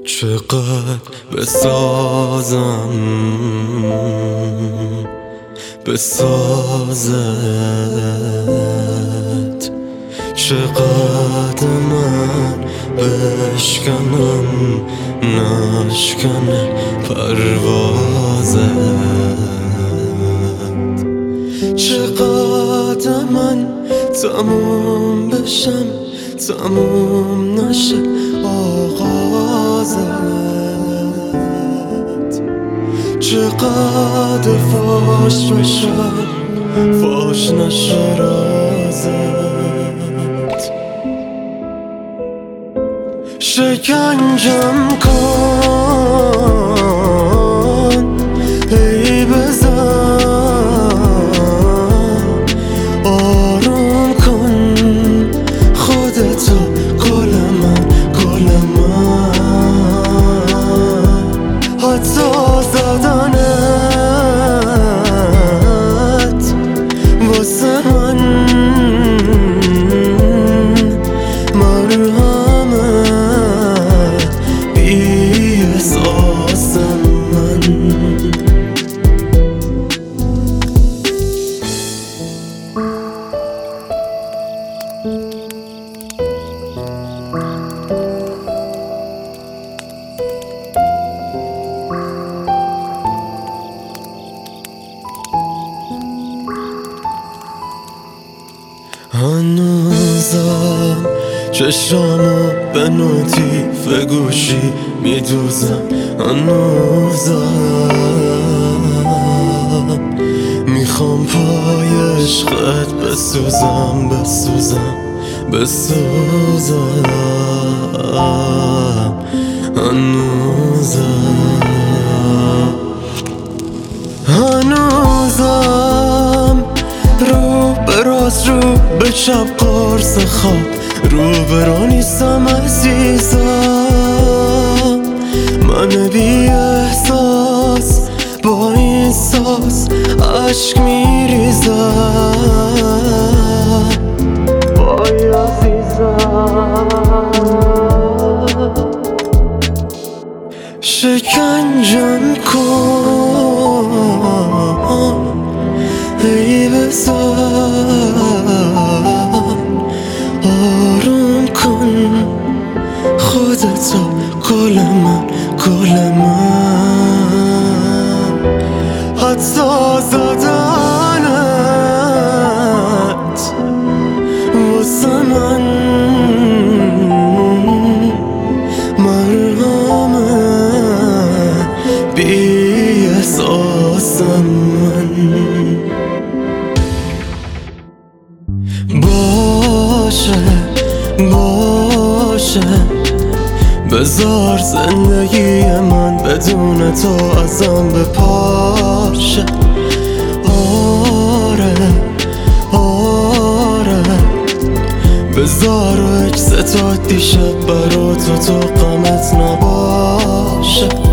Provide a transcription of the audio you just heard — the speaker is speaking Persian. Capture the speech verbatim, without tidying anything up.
چقدر بسازم بسازت، چقدر من بشکنم نشکنه پروازت، چقدر من تموم بشم تموم نشه آغازت، چقدر فاش بشم فاش نشه رازت، شکنجم کن ای بزن، آروم کن خودتو گل من گل من، حتی زدنت واسه من مرهمه بی احساس من. هنوزم چشامو به نوتیف گوشی میدوزم، هنوزم میخوام پای عشقت بسوزم بسوزم بسوزم، هنوزم هنوزم رو به راست رو به چپ قرص خواب، رو برا نیستم عزیزم، من بی احساس با این ساز عشق میریزم وای عزیزم، شکنجم کن ای بزن، آروم کن خودتو گل من گل من، حتی زدنت واسه من مرهمه بی احساس من. باشه باشه بذار زندگی من بدون تو ازم بپاشه، آره آره بذار عکس تا دیشب برا تو تو غمت نباشه.